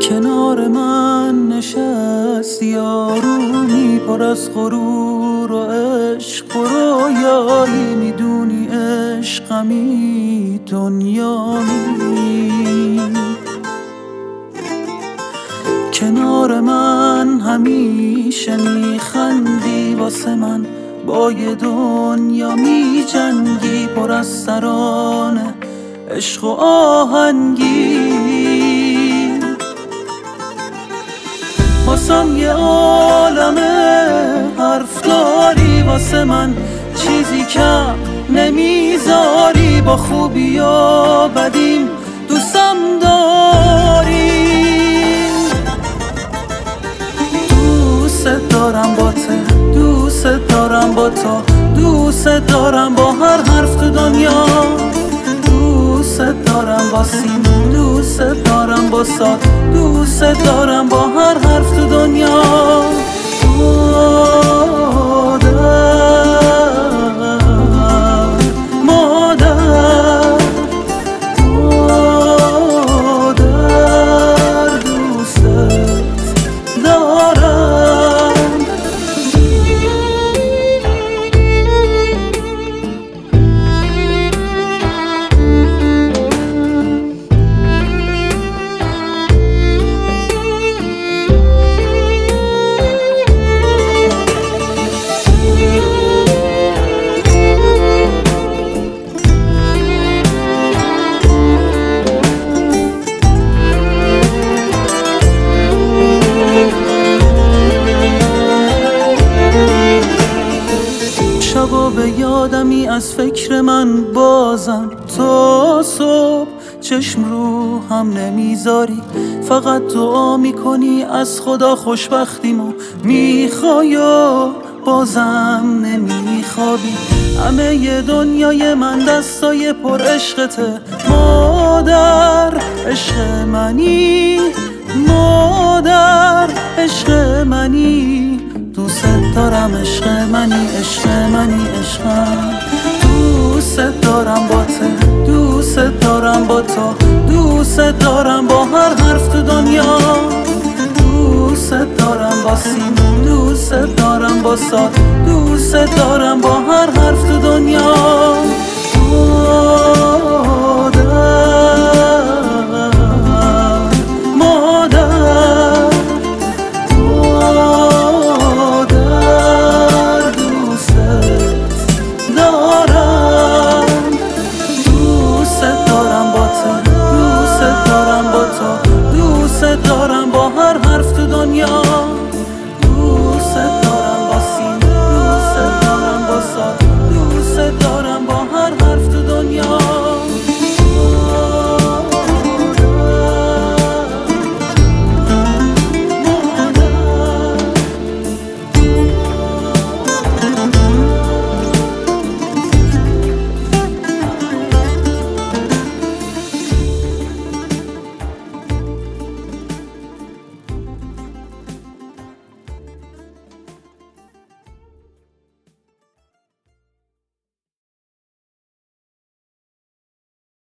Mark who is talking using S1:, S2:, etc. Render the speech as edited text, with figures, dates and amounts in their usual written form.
S1: کنار من نشستی آرومی پر از غرور و عشق و رویایی، میدونی عشقمی دنیایی. کنار من همیشه میخندی، واسه من با یه دنیا میجنگی، پر از ترانه عشق و آهنگی. واسم یه عالمه حرف داری، واسه من چیزی کم نمیذاری، با خوبی و بدیم دوستم داری. دوست دارم با ته، دوست دارم با تو، دوست دارم با هر حرف تو دنیا، دوست دارم با سیم، دوست دارم با سات، دوست دارم با هر حرف تو دنیا. شبا به یادمی از فکر من بازم، تا صبح چشم رو هم نمیذاری، فقط دعا میکنی از خدا خوشبختیمو میخوای و بازم نمیخوابی. همه ی دنیای من دستای پر عشقته مادر، عشق منی مادر، عشق منی، دوست دارم عشق منی، عشق منی، عشقم. دوست دارم با ته، دوست دارم با تو، دوست دارم با هر حرف تو دنیا، دوست دارم با سیم، دوست دارم با سات، دوست دارم با هر حرف تو دنیا.